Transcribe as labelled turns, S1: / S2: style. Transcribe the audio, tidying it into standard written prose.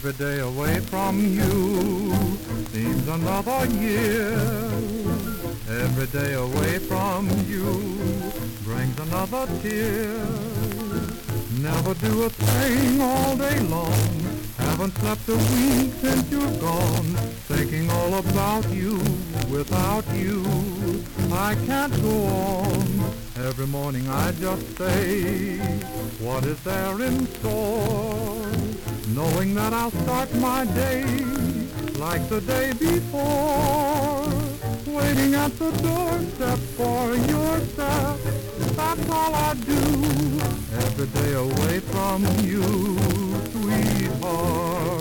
S1: Every day away from you seems another year. Every day away from you brings another tear. Never do a thing all day long. Haven't slept a week since you're gone. Thinking all about you. Without you, I can't go on. Every morning I just say, what is there in store? Knowing that I'll start my day like the day before. Waiting at the doorstep for your step, that's all I do. Every day away from you, sweetheart.